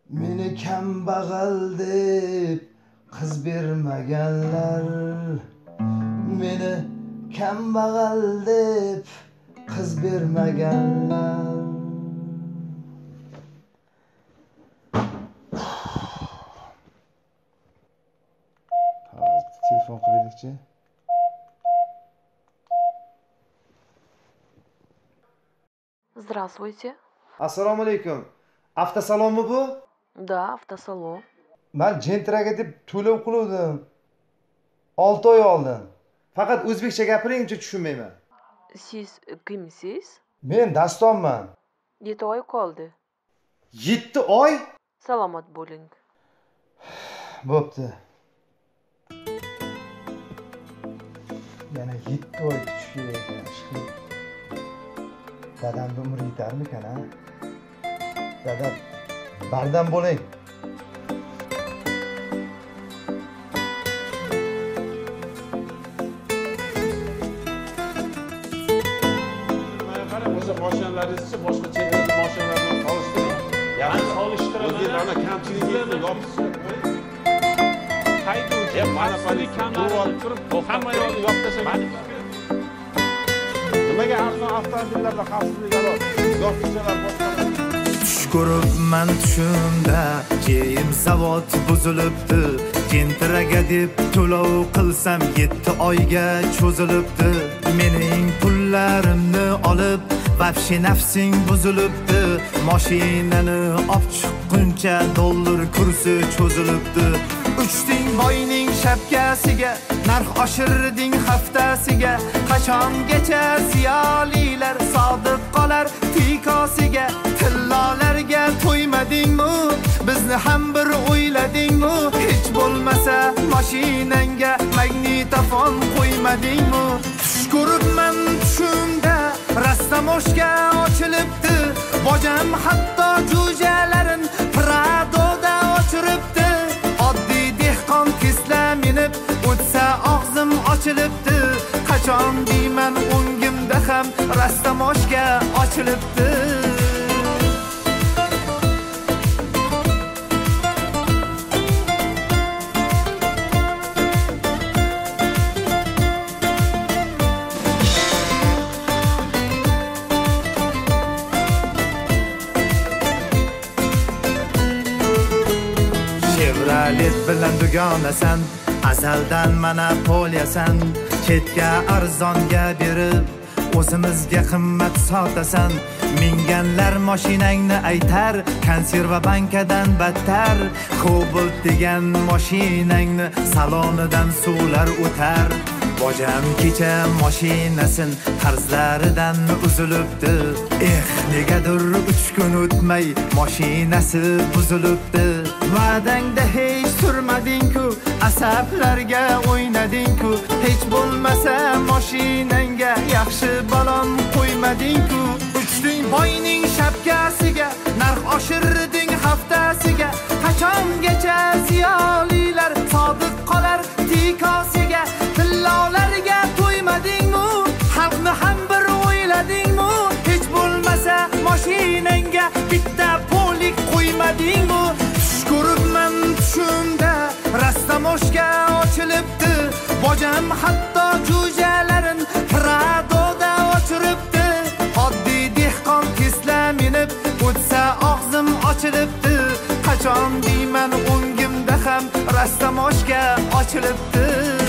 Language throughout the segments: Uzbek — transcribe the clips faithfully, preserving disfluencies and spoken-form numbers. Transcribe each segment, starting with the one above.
Meni kambag'al deb qiz bermaganlar, meni kambag'al deb qiz bermaganlar. Telefon qilaylikchi. Здравствуйте. Assalomu alaykum. Avtosalonmi bu? Да, автосалон. Men Gentraga deb to'lov qildim. olti oy oldin. Faqat o'zbekcha gapiringchi, tushunmayman. Siz kimsiz? Men Dastonman. yetti oy qoldi. yetti oy? Salomat bo'ling. Bo'pti. Yana yetti oy kutish kerak ekan, ishqilib. Dadamni umri yetarmikan, ha? Dadam, bardam bo'ling. Mashinalarni boshqa chekadagi mashinalar bilan solishtiring. Yaxshi solishtiraman. O'zingizlarni kamchilikni yopib haydovchi mana kamchilik turib, hamma yo'lni yopib tashlagan. Nimaga arzon avtomobillarda xavfsizlik alo? Yopqichalar boshqalar. Tush ko'ribman tushimda, kiyim zavod buzilibdi. Gentraga deb to'lov qilsam yetti oyga cho'zilibdi. Mening pullarimni olib vahshi nafsing buzilibdi. Mashinani olib chiqquncha dollar kursi cho'zilibdi. Uchding boyning shapkasiga, narx oshirding haftasiga. Qachongacha ziyolilar sodiq qolar tikosiga? Tillolarga to'ymadingmi? Bizni ham bir o'yladingmi? Hech bo'lmasa mashinangga magnitofon qo'ymadingmi? Tush ko'ribman tushimda, rastamoshga ochilibdi. Bojam hatto jo'jalarin Pradoda ochiribdi. Oddiy dehqon Tesla minib o'tsa og'zim ochilibdi. Qachon deyman o'ngimda ham rastamoshga ochilibdi. Chevrolet bilan dugonasan, azaldan monopoliyasan. Chetga arzonga berib, o'zimizga qimmat sotasan. Minganlar mashinangni aytar, konserva bankadan battar. Cobalt degan mashinangni salonidan suvlar o'tar. Bojam kecha mashinasin qarzlaridan uzilibdi. Eh, negadir uch kun o'tmay mashinasi buzilibdi. Va'dangda hech turmading-ku, asablarga o'ynading-ku. Hech bo'lmasa mashinangga yaxshi balon qo'ymading-ku. Uchding boyning shapkasiga, narx oshirding haftasiga. Qachongacha ziyolilar sodiq qolar tikosiga? Tillolarga to'ymadingmi? Xalqni ham bir o'yladingmi? Hech bo'lmasa mashinangga bitta polik qo'ymadingmi? Tush ko'ribman tushimda, rastamoshga ochilibdi. Bojam hatto jo'jalarin Pradoda ochiribdi. Oddiy dehqon Tesla minib o'tsa og'zim ochilibdi. Qachon deyman o'ngimda ham rastamoshga ochilibdi.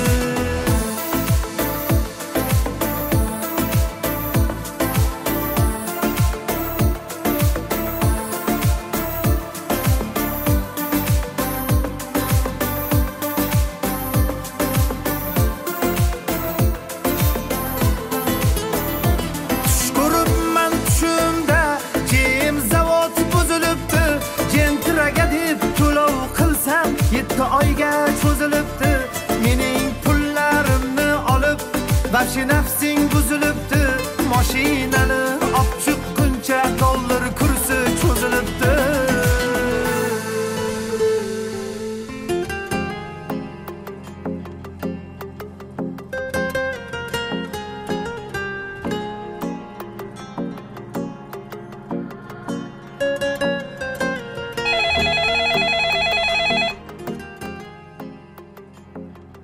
yetti oyga cho'zilibdi. Mening pullarimni olib vahshi nafsing buzilibdi. Mashinani olib chiqquncha dollar kursi cho'zilibdi.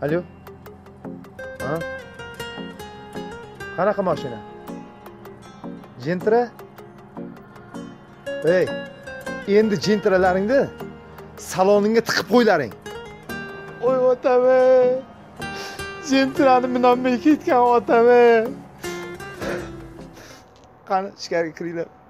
Alo? Ha? Qanaqa mashina? Gentra? Ey, endi gentralaringni saloningga tiqib qo'ylaring. Oy otame. Gentrani minolmay ketgan otame. Qani, ichkariga kiringlar.